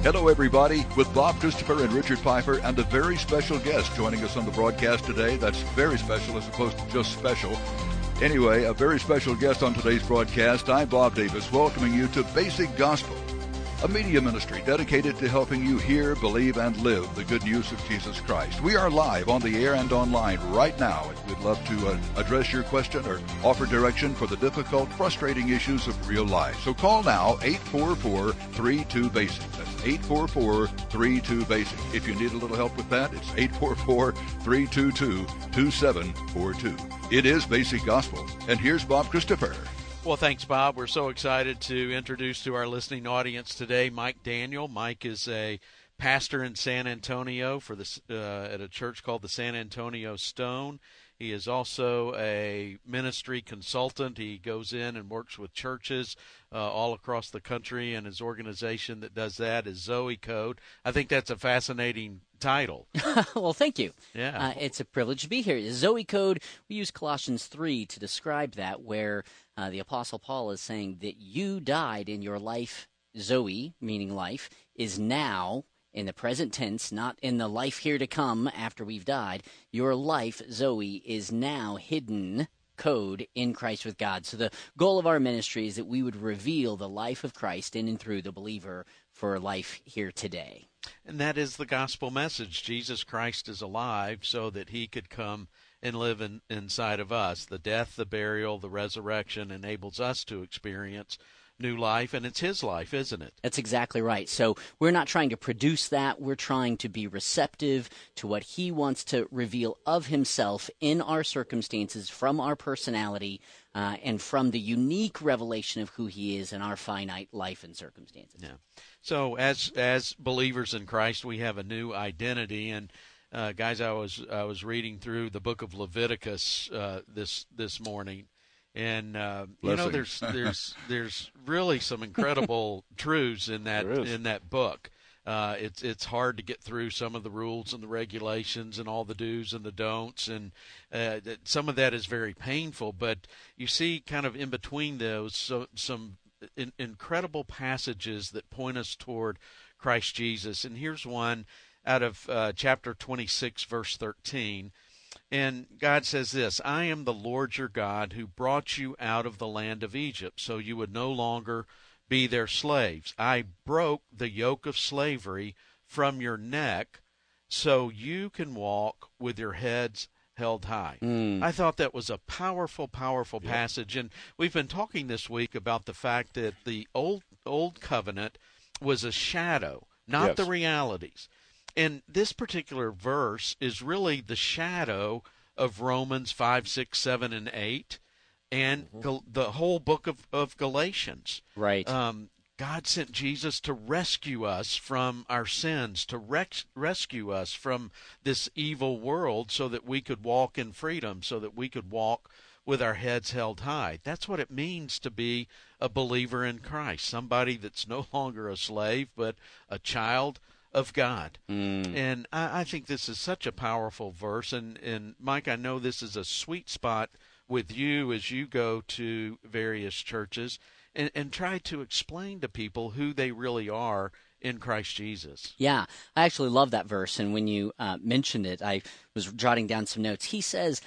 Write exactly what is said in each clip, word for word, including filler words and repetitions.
Hello, everybody, with Bob Christopher and Richard Pfeiffer and a very special guest joining us on the broadcast today. That's very special as opposed to just special. Anyway, a very special guest on today's broadcast. I'm Bob Davis, welcoming you to Basic Gospel, a media ministry dedicated to helping you hear, believe, and live the good news of Jesus Christ. We are live on the air and online right now, and we'd love to uh, address your question or offer direction for the difficult, frustrating issues of real life. So call now, eight four four, three two, BASIC. That's eight four four, three two, BASIC. If you need a little help with that, it's eight four four, three two two, two seven four two. It is Basic Gospel, and here's Bob Christopher. Well, thanks, Bob. We're so excited to introduce to our listening audience today Mike Daniel. Mike is a pastor in San Antonio for the, uh, at a church called the San Antonio Stone. He is also a ministry consultant. He goes in and works with churches uh, all across the country, and his organization that does that is Zoe Code. I think that's a fascinating title. Well, thank you. Yeah. Uh, it's a privilege to be here. Zoe Code, we use Colossians three to describe that, where uh, the Apostle Paul is saying that you died in your life. Zoe, meaning life, is now in the present tense, not in the life here to come after we've died. Your life, Zoe, is now hidden, code, in Christ with God. So the goal of our ministry is that we would reveal the life of Christ in and through the believer for life here today. And that is the gospel message. Jesus Christ is alive so that he could come and live in, inside of us. The death, the burial, the resurrection enables us to experience new life, and it's his life, isn't it? That's exactly right. So we're not trying to produce that. We're trying to be receptive to what he wants to reveal of himself in our circumstances, from our personality, uh, and from the unique revelation of who he is in our finite life and circumstances. Yeah. So as as believers in Christ, we have a new identity. And uh, guys, I was I was reading through the book of Leviticus uh, this this morning. And uh, you know, there's there's there's really some incredible truths in that in that book. Uh, it's it's hard to get through some of the rules and the regulations and all the do's and the don'ts, and uh, that some of that is very painful. But you see, kind of in between those, so, some in, incredible passages that point us toward Christ Jesus. And here's one out of uh, chapter twenty-six, verse thirteen. And God says this, I am the Lord your God who brought you out of the land of Egypt, so you would no longer be their slaves. I broke the yoke of slavery from your neck so you can walk with your heads held high. Mm. I thought that was a powerful, powerful yep. passage. And we've been talking this week about the fact that the old old covenant was a shadow, not yes. the realities. And this particular verse is really the shadow of Romans five, six, seven, and eight, and mm-hmm. Gal- the whole book of, of Galatians. Right. Um, God sent Jesus to rescue us from our sins, to rex- rescue us from this evil world so that we could walk in freedom, so that we could walk with our heads held high. That's what it means to be a believer in Christ, somebody that's no longer a slave but a child of God. Mm. And I, I think this is such a powerful verse. And, and Mike, I know this is a sweet spot with you as you go to various churches and, and try to explain to people who they really are in Christ Jesus. Yeah, I actually love that verse. And when you uh, mentioned it, I was jotting down some notes. He says,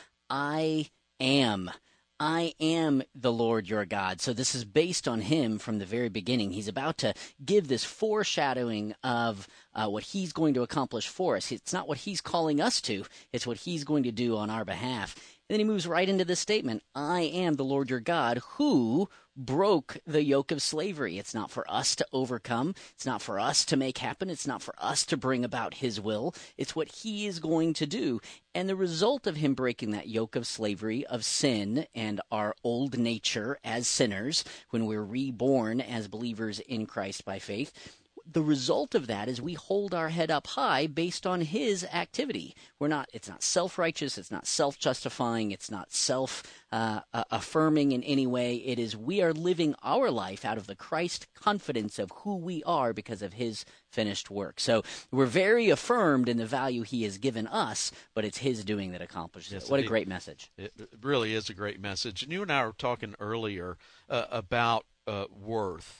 I am. I am the Lord your God. So this is based on him from the very beginning. He's about to give this foreshadowing of uh, what he's going to accomplish for us. It's not what he's calling us to. It's what he's going to do on our behalf. And then he moves right into this statement, I am the Lord your God who broke the yoke of slavery. It's not for us to overcome. It's not for us to make happen. It's not for us to bring about his will. It's what he is going to do. And the result of him breaking that yoke of slavery, of sin, and our old nature as sinners, when we're reborn as believers in Christ by faith, the result of that is we hold our head up high based on his activity. We're not, it's not self-righteous, it's not self-justifying, it's not self-affirming uh, in any way. It is we are living our life out of the Christ confidence of who we are because of his finished work. So we're very affirmed in the value he has given us, but it's his doing that accomplishes yes, it. What it, a great message. It really is a great message. And you and I were talking earlier uh, about uh, worth.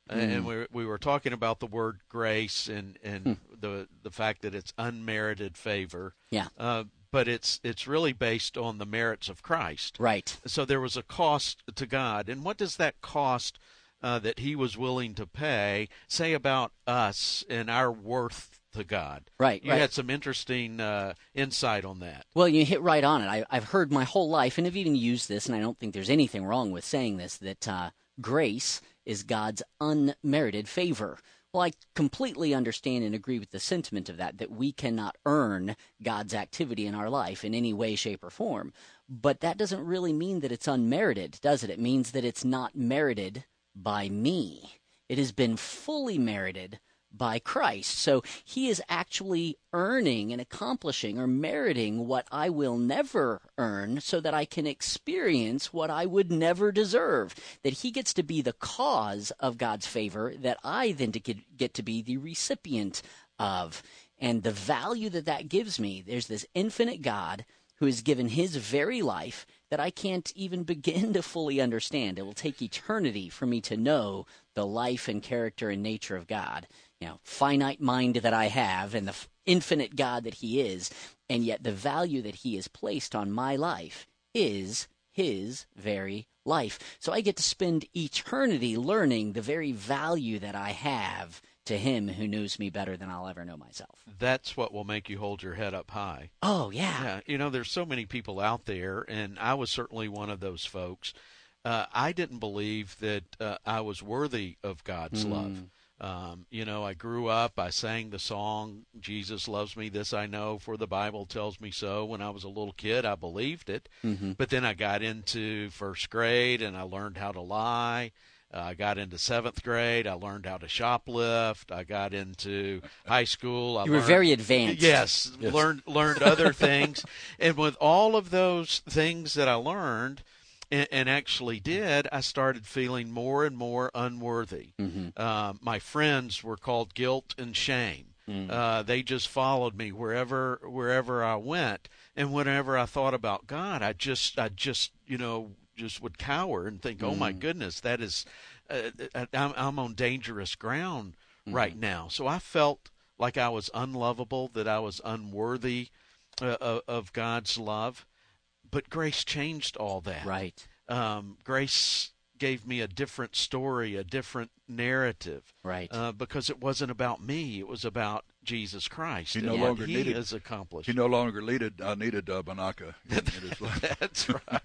Mm. And we we were talking about the word grace and, and mm. the the fact that it's unmerited favor. Yeah. Uh, but it's it's really based on the merits of Christ. Right. So there was a cost to God. And what does that cost uh, that he was willing to pay say about us and our worth to God? Right. You right. had some interesting uh, insight on that. Well, you hit right on it. I, I've heard my whole life, and I've even used this, and I don't think there's anything wrong with saying this, that uh, grace is God's unmerited favor. Well, I completely understand and agree with the sentiment of that, that we cannot earn God's activity in our life in any way, shape, or form. But that doesn't really mean that it's unmerited, does it? It means that it's not merited by me. It has been fully merited by Christ. So he is actually earning and accomplishing or meriting what I will never earn so that I can experience what I would never deserve. That he gets to be the cause of God's favor that I then get to be the recipient of. And the value that that gives me, there's this infinite God who has given his very life that I can't even begin to fully understand. It will take eternity for me to know the life and character and nature of God. You know, finite mind that I have and the f- infinite God that he is, and yet the value that he has placed on my life is his very life. So I get to spend eternity learning the very value that I have to him who knows me better than I'll ever know myself. That's what will make you hold your head up high. Oh, yeah. Yeah, you know, there's so many people out there, and I was certainly one of those folks. Uh, I didn't believe that uh, I was worthy of God's mm. love. Um, you know, I grew up, I sang the song, Jesus loves me, this I know, for the Bible tells me so. When I was a little kid, I believed it. Mm-hmm. But then I got into first grade, and I learned how to lie. Uh, I got into seventh grade. I learned how to shoplift. I got into high school. I you were learned, very advanced. Yes, yes. learned learned other things. And with all of those things that I learned, And, and actually did, I started feeling more and more unworthy. Mm-hmm. Uh, my friends were called guilt and shame. Mm-hmm. Uh, they just followed me wherever wherever I went. And whenever I thought about God, I just I just you know just would cower and think, mm-hmm. oh my goodness, that is uh, I'm, I'm on dangerous ground mm-hmm. right now. So I felt like I was unlovable, that I was unworthy uh, of, of God's love. But grace changed all that. Right. Um, grace gave me a different story, a different narrative. Right. Uh, because it wasn't about me; it was about Jesus Christ. He no and longer what he needed. has accomplished. He no longer needed uh, needed uh, Banaka in, in his life. That's right.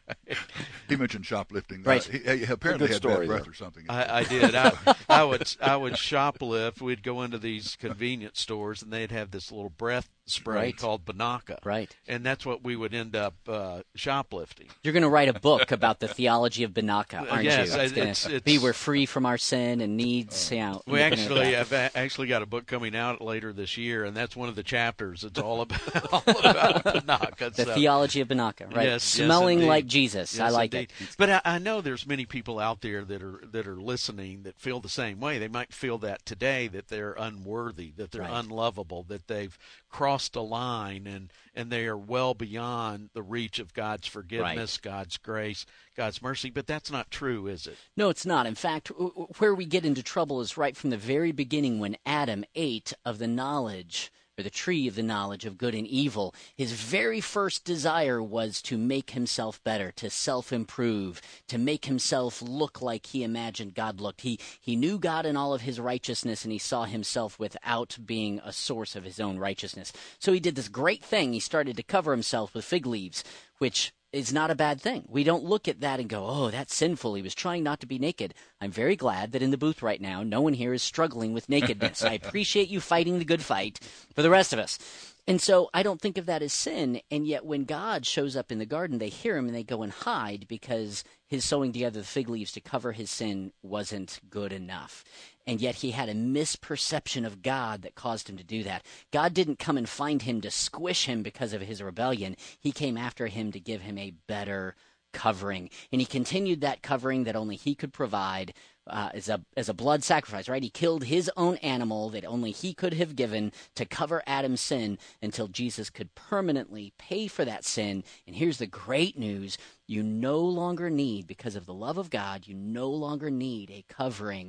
He mentioned shoplifting. Right. Uh, he, he apparently had story, bad breath though. or something. I, I did. I, I would I would shoplift. We'd go into these convenience stores, and they'd have this little breath spray right. called Banaka. Right. And that's what we would end up uh, shoplifting. You're going to write a book about the theology of Banaka, aren't yes, you? It's, it's, gonna it's be we're free from our sin and needs. Uh, you know, we actually have actually got a book coming out later this year, and that's one of the chapters. It's all about all about Banaka. The so. theology of Banaka, right? Yes, Smelling yes, like Jesus. Yes, I like indeed. it. But I, I know there's many people out there that are that are listening that feel the same way. They might feel that today, that they're unworthy, that they're right. unlovable, that they've crossed a line, and, and they are well beyond the reach of God's forgiveness, right. God's grace, God's mercy. But that's not true, is it? No, it's not. In fact, where we get into trouble is right from the very beginning when Adam ate of the knowledge or the tree of the knowledge of good and evil. His very first desire was to make himself better, to self-improve, to make himself look like he imagined God looked. He he knew God in all of his righteousness, and he saw himself without being a source of his own righteousness. So he did this great thing. He started to cover himself with fig leaves, which is not a bad thing. We don't look at that and go, oh, that's sinful. He was trying not to be naked. I'm very glad that in the booth right now, no one here is struggling with nakedness. I appreciate you fighting the good fight for the rest of us. And so I don't think of that as sin, and yet when God shows up in the garden, they hear him and they go and hide because his sewing together the fig leaves to cover his sin wasn't good enough. And yet he had a misperception of God that caused him to do that. God didn't come and find him to squish him because of his rebellion. He came after him to give him a better covering. And he continued that covering that only he could provide uh, as a as a blood sacrifice, right? He killed his own animal that only he could have given to cover Adam's sin until Jesus could permanently pay for that sin. And here's the great news. You no longer need, because of the love of God, you no longer need a covering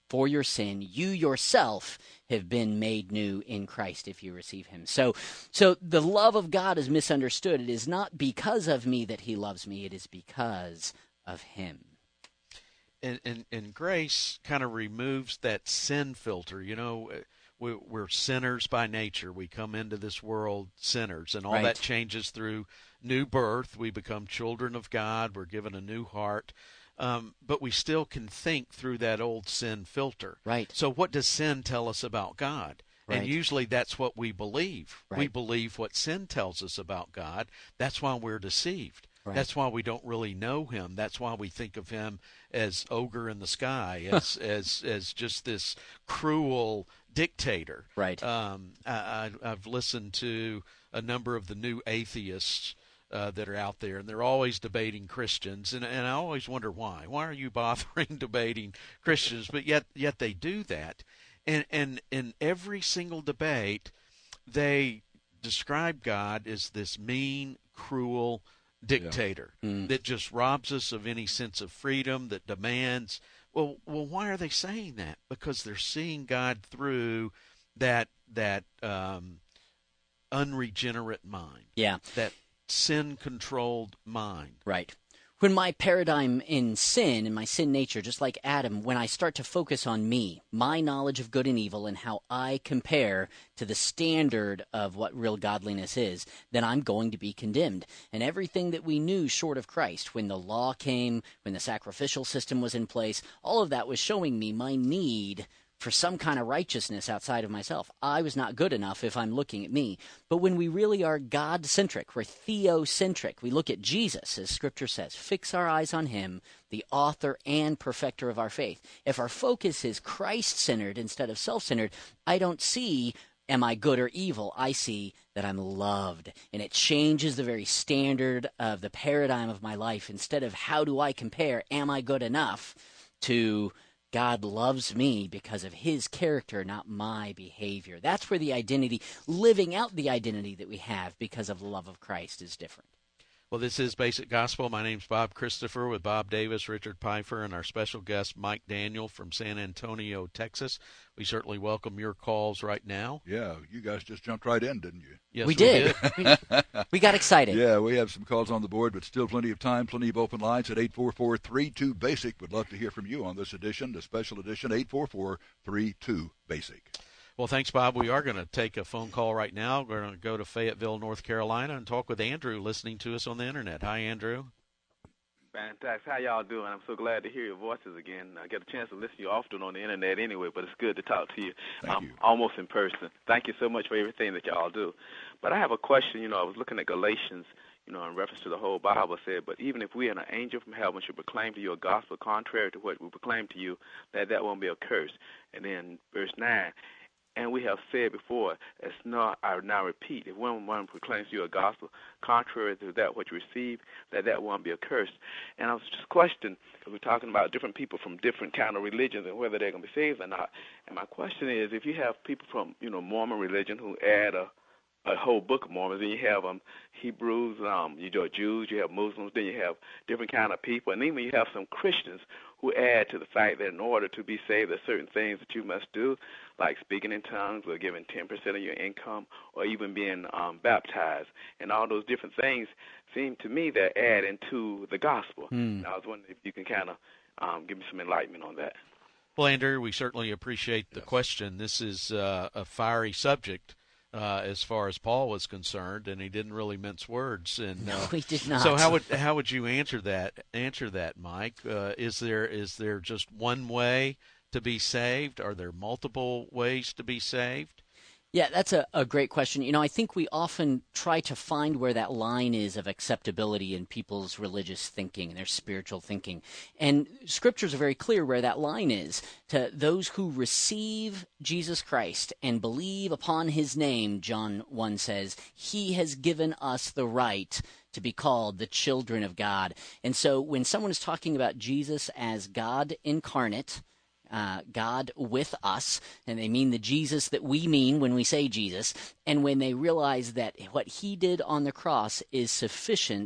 for your sin. You yourself have been made new in Christ if you receive him. So, so the love of God is misunderstood. It is not because of me that he loves me. It is because of him. And, and, and grace kind of removes that sin filter. You know, we, we're sinners by nature. We come into this world sinners, and all Right. that changes through new birth. We become children of God. We're given a new heart. Um, but we still can think through that old sin filter. Right. So what does sin tell us about God? Right. And usually that's what we believe. Right. We believe what sin tells us about God. That's why we're deceived. Right. That's why we don't really know him. That's why we think of him as ogre in the sky, as as as just this cruel dictator. Right. Um, I, I, I've listened to a number of the new atheists Uh, that are out there, and they're always debating Christians, and and I always wonder why. Why are you bothering debating Christians? But yet yet they do that, and and in every single debate, they describe God as this mean, cruel dictator Yeah. Mm. that just robs us of any sense of freedom, that demands. Well, well, why are they saying that? Because they're seeing God through that that um, unregenerate mind. Yeah. That sin-controlled mind. Right. When my paradigm in sin and my sin nature, just like Adam, when I start to focus on me, my knowledge of good and evil, and how I compare to the standard of what real godliness is, then I'm going to be condemned. And everything that we knew short of Christ, when the law came, when the sacrificial system was in place, all of that was showing me my need for some kind of righteousness outside of myself. I was not good enough if I'm looking at me. But when we really are God-centric, we're theocentric, we look at Jesus, as Scripture says, fix our eyes on him, the author and perfecter of our faith. If our focus is Christ-centered instead of self-centered, I don't see, am I good or evil? I see that I'm loved. And it changes the very standard of the paradigm of my life. Instead of how do I compare, am I good enough, to God loves me because of his character, not my behavior. That's where the identity, living out the identity that we have because of the love of Christ, is different. Well, this is Basic Gospel. My name's Bob Christopher with Bob Davis, Richard Pfeiffer, and our special guest, Mike Daniel from San Antonio, Texas. We certainly welcome your calls right now. Yeah, you guys just jumped right in, didn't you? Yes, we we did. did. we, we got excited. Yeah, we have some calls on the board, but still plenty of time, plenty of open lines at eight four four, three two, BASIC. Would love to hear from you on this edition, the special edition, eight four four, three two, BASIC. Well, thanks, Bob. We are going to take a phone call right now. We're going to go to Fayetteville, North Carolina, and talk with Andrew listening to us on the Internet. Hi, Andrew. Fantastic. How y'all doing? I'm so glad to hear your voices again. I get a chance to listen to you often on the Internet anyway, but it's good to talk to you, Thank um, you. almost in person. Thank you so much for everything that y'all do. But I have a question. You know, I was looking at Galatians, you know, in reference to the whole Bible said, but even if we and an angel from heaven should proclaim to you a gospel contrary to what we proclaim to you, that that won't be a curse. And then verse nine, and we have said before, it's not, I now repeat, if one, one proclaims to you a gospel contrary to that which you receive, that that won't be a curse. And I was just questioning, because we're talking about different people from different kind of religions and whether they're going to be saved or not. And my question is, if you have people from, you know, Mormon religion who add a a whole book of Mormons, then you have um, Hebrews, um, you have Jews, you have Muslims, then you have different kind of people, and then you have some Christians who add to the fact that in order to be saved, there's certain things that you must do, like speaking in tongues or giving ten percent of your income or even being um, baptized. And all those different things seem to me that add into the gospel. Hmm. I was wondering if you can kind of um, give me some enlightenment on that. Well, Andrew, we certainly appreciate the Yes. question. This is uh, a fiery subject uh, as far as Paul was concerned, and he didn't really mince words. And No, uh, we did not. So how would how would you answer that? Answer that, Mike? Uh, is there is there just one way to be saved? Are there multiple ways to be saved? Yeah, that's a, a great question. You know, I think we often try to find where that line is of acceptability in people's religious thinking and their spiritual thinking. And scriptures are very clear where that line is. To those who receive Jesus Christ and believe upon his name, John one says, he has given us the right to be called the children of God. And so when someone is talking about Jesus as God incarnate, Uh, God with us, and they mean the Jesus that we mean when we say Jesus, and when they realize that what he did on the cross is sufficient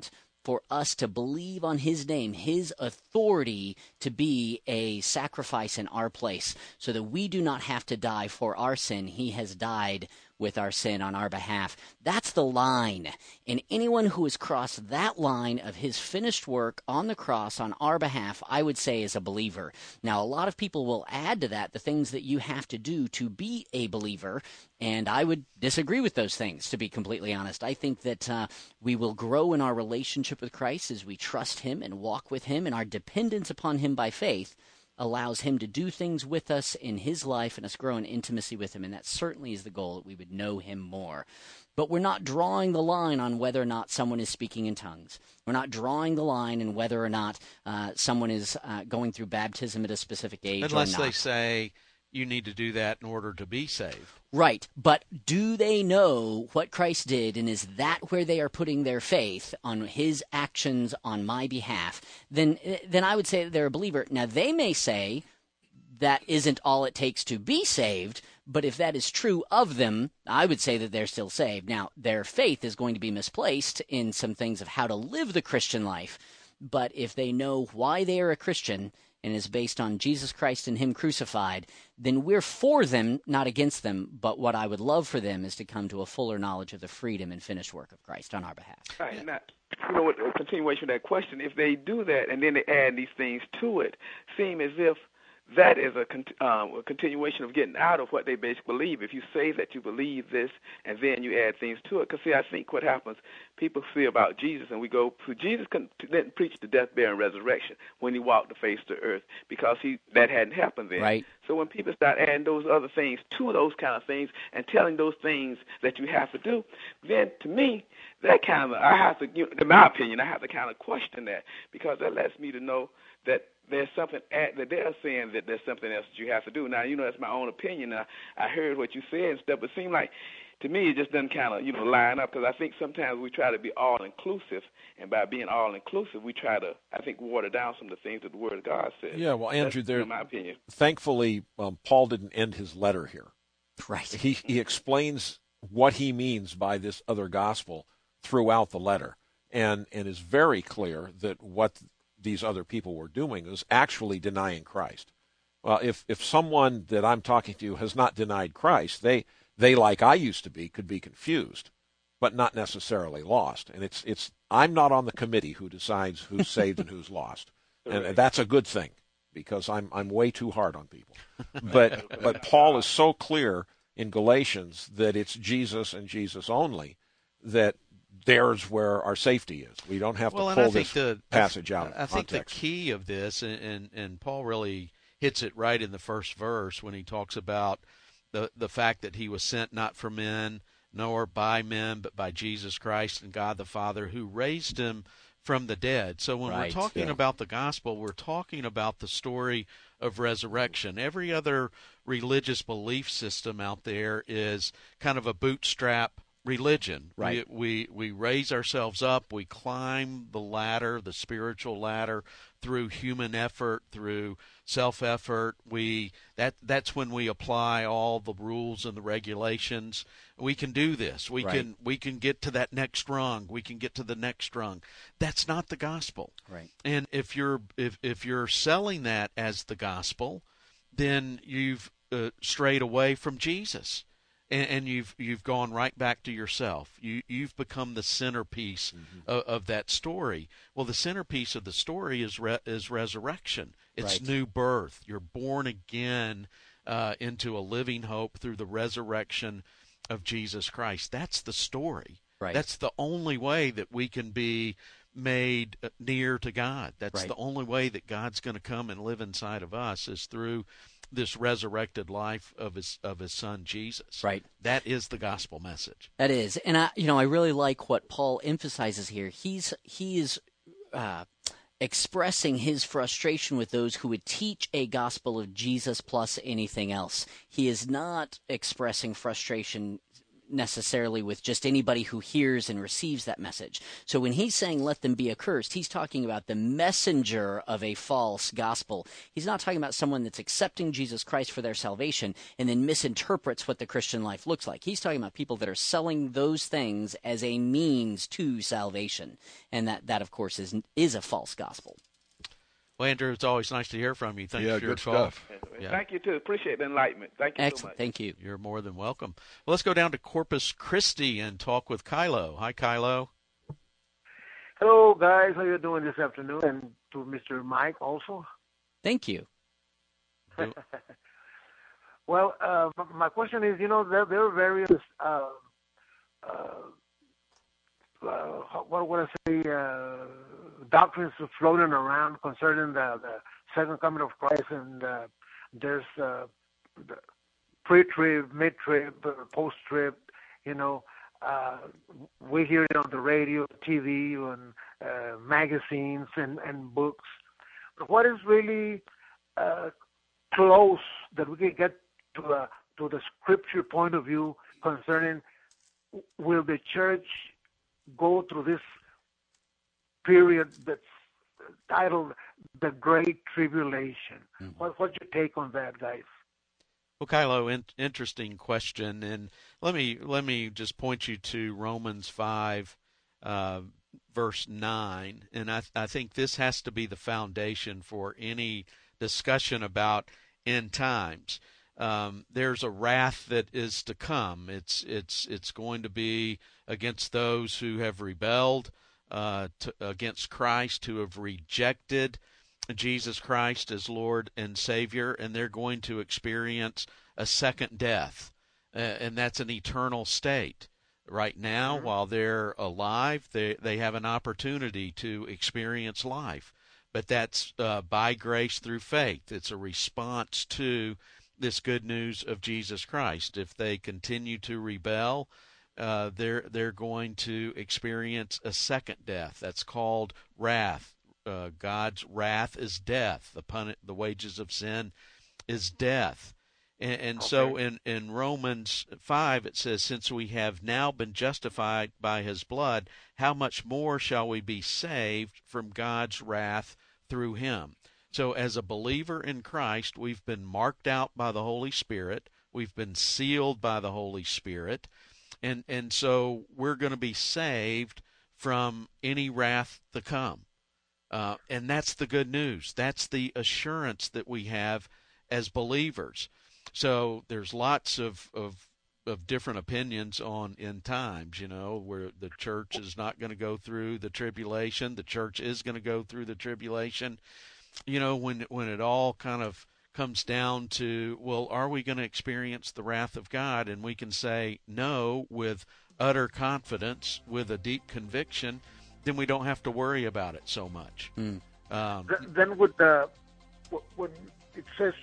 for us to believe on his name, his authority to be a sacrifice in our place, so that we do not have to die for our sin. He has died with our sin on our behalf. That's the line. And anyone who has crossed that line of his finished work on the cross on our behalf, I would say is a believer. Now, a lot of people will add to that the things that you have to do to be a believer, and I would disagree with those things, to be completely honest. I think that uh, we will grow in our relationship with Christ as we trust him and walk with him, and our dependence upon him by faith allows him to do things with us in his life and us grow in intimacy with him, and that certainly is the goal, that we would know him more. But we're not drawing the line on whether or not someone is speaking in tongues. We're not drawing the line in whether or not uh, someone is uh, going through baptism at a specific age or not. Unless they say you need to do that in order to be saved. Right, but do they know what Christ did, and is that where they are putting their faith on his actions on my behalf? Then, then I would say that they're a believer. Now, they may say that isn't all it takes to be saved, but if that is true of them, I would say that they're still saved. Now, their faith is going to be misplaced in some things of how to live the Christian life, but if they know why they are a Christian and is based on Jesus Christ and him crucified, then we're for them, not against them. But what I would love for them is to come to a fuller knowledge of the freedom and finished work of Christ on our behalf. Right. Now, you know, what, a continuation of that question, if they do that and then they add these things to it, seem as if that is a, con- um, a continuation of getting out of what they basically believe. If you say that you believe this and then you add things to it, because, see, I think what happens, people say about Jesus, and we go, Jesus didn't preach the death, burial, and resurrection when he walked the face of the earth, because he that hadn't happened then. Right. So when people start adding those other things to those kind of things and telling those things that you have to do, then to me, that kind of, I have to, you know, in my opinion, I have to kind of question that, because that lets me to know that there's something at, that they're saying that there's something else that you have to do. Now, you know, that's my own opinion. I, I heard what you said and stuff, but it seemed like, to me, it just doesn't kind of, you know, line up, because I think sometimes we try to be all-inclusive, and by being all-inclusive, we try to, I think, water down some of the things that the Word of God says. Yeah, well, Andrew, that's, there, in my opinion. Thankfully, um, Paul didn't end his letter here. Right. He, he explains what he means by this other gospel throughout the letter, and, and is very clear that what these other people were doing is actually denying Christ. Well, if if someone that I'm talking to has not denied Christ, they they like I used to be could be confused, but not necessarily lost. And it's it's I'm not on the committee who decides who's saved and who's lost, and, and that's a good thing, because I'm I'm way too hard on people. But but Paul is so clear in Galatians that it's Jesus and Jesus only, that there's where our safety is. We don't have well, to pull this the, passage out of I context. think the key of this, and, and, and Paul really hits it right in the first verse when he talks about the, the fact that he was sent not from men, nor by men, but by Jesus Christ and God the Father, who raised him from the dead. So when right, we're talking yeah. about the gospel, we're talking about the story of resurrection. Every other religious belief system out there is kind of a bootstrap religion. Right. We, we we raise ourselves up. We climb the ladder, the spiritual ladder, through human effort, through self-effort. We that that's when we apply all the rules and the regulations. We can do this. We right. can we can get to that next rung. We can get to the next rung. That's not the gospel. Right. And if you're if if you're selling that as the gospel, then you've uh, strayed away from Jesus. And, and you've you've gone right back to yourself. You you've become the centerpiece mm-hmm. of, of that story. Well, the centerpiece of the story is re, is resurrection. It's right. new birth. You're born again uh, into a living hope through the resurrection of Jesus Christ. That's the story. Right. That's the only way that we can be made near to God. That's right. the only way that God's going to come and live inside of us, is through this resurrected life of his of his son Jesus. Right. That is the gospel message. That is, and I, you know, I really like what Paul emphasizes here. He's he is uh, expressing his frustration with those who would teach a gospel of Jesus plus anything else. He is not expressing frustration necessarily with just anybody who hears and receives that message. So when he's saying let them be accursed, he's talking about the messenger of a false gospel. He's not talking about someone that's accepting Jesus Christ for their salvation and then misinterprets what the Christian life looks like. He's talking about people that are selling those things as a means to salvation. And that, that of course, is is a false gospel. Well, Andrew, it's always nice to hear from you. Thanks yeah, for your good call. stuff. Yeah. Thank you, too. Appreciate the enlightenment. Thank you Excellent. so much. Thank you. You're more than welcome. Well, let's go down to Corpus Christi and talk with Kylo. Hi, Kylo. Hello, guys. How you doing this afternoon? And to Mister Mike also. Thank you. Well, uh, my question is, you know, there, there are various, uh, uh, uh, what would I say, uh, doctrines floating around concerning the, the second coming of Christ, and uh, there's uh, the pre-trib, mid-trib, uh, post-trib, you know. Uh, we hear it on the radio, T V, and uh, magazines and, and books. But what is really uh, close that we can get to, a, to the scripture point of view concerning will the church go through this period that's titled the Great Tribulation? Mm-hmm. What, what's your take on that, guys? Well, Kylo, in, interesting question, and let me let me just point you to Romans five, uh, verse nine, and I, I think this has to be the foundation for any discussion about end times. Um, there's a wrath that is to come. It's it's it's going to be against those who have rebelled uh, to, against Christ, who have rejected Jesus Christ as Lord and Savior, and they're going to experience a second death, uh, and that's an eternal state. Right now, mm-hmm. while they're alive, they they have an opportunity to experience life, but that's uh, by grace through faith. It's a response to this good news of Jesus Christ. If they continue to rebel, uh, they're they're going to experience a second death. That's called wrath. Uh, God's wrath is death. The pun- the wages of sin is death. And, and okay. so in, in Romans five it says, since we have now been justified by his blood, how much more shall we be saved from God's wrath through him? So as a believer in Christ, we've been marked out by the Holy Spirit. We've been sealed by the Holy Spirit. And, and so we're going to be saved from any wrath to come. Uh, and that's the good news. That's the assurance that we have as believers. So there's lots of, of, of different opinions on end times, you know, where the church is not going to go through the tribulation. The church is going to go through the tribulation. You know, when when it all kind of comes down to, well, are we going to experience the wrath of God? And we can say no with utter confidence, with a deep conviction, then we don't have to worry about it so much. Mm. Um, then would the, when it says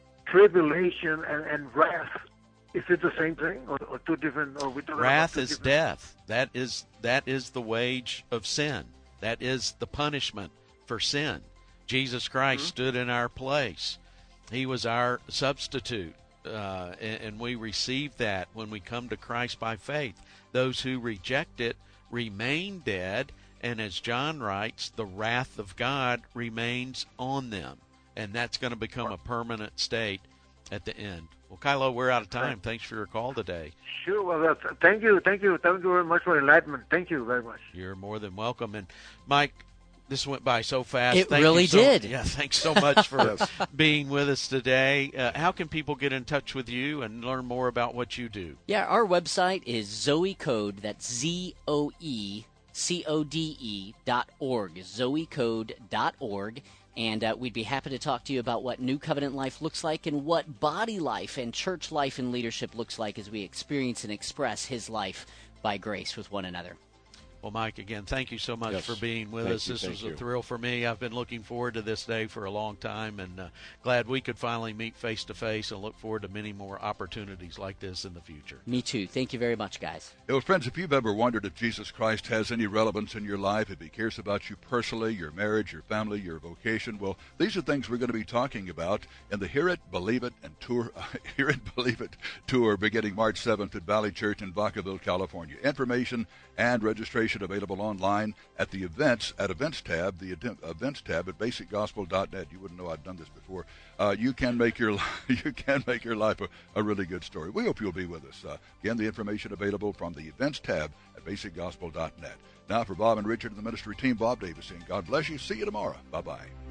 tribulation and, and wrath, is it the same thing or, or two different? Or we wrath is different? death. That is that is the wage of sin. That is the punishment for sin. Jesus Christ mm-hmm. stood in our place. He was our substitute, uh, and, and we receive that when we come to Christ by faith. Those who reject it remain dead, and as John writes, the wrath of God remains on them, and that's going to become a permanent state at the end. Well, Kylo, we're out of time. Thanks for your call today. Sure. Well, that's, thank you. Thank you. Thank you very much for enlightenment. Thank you very much. You're more than welcome. And, Mike, this went by so fast. It Thank really you so, did. Yeah, thanks so much for being with us today. Uh, how can people get in touch with you and learn more about what you do? Yeah, our website is Zoe Code. That's Z O E C O D E dot org, zoe code dot org. And uh, we'd be happy to talk to you about what New Covenant life looks like and what body life and church life and leadership looks like as we experience and express his life by grace with one another. Well, Mike, again, thank you so much Yes. for being with Thank us. you, This thank was you. a thrill for me. I've been looking forward to this day for a long time, and uh, glad we could finally meet face-to-face, and look forward to many more opportunities like this in the future. Me too. Thank you very much, guys. You know, friends, if you've ever wondered if Jesus Christ has any relevance in your life, if he cares about you personally, your marriage, your family, your vocation, well, these are things we're going to be talking about in the Hear It, Believe It, and Tour, Hear It, Believe It tour beginning March seventh at Valley Church in Vacaville, California. Information and registration available online at the events, at events tab, the events tab at basic gospel dot net. You wouldn't know I'd done this before. Uh, you can make your you can make your life a, a really good story. We hope you'll be with us. Uh, again, the information available from the events tab at basic gospel dot net. Now for Bob and Richard and the ministry team, Bob Davis saying God bless you. See you tomorrow. Bye-bye.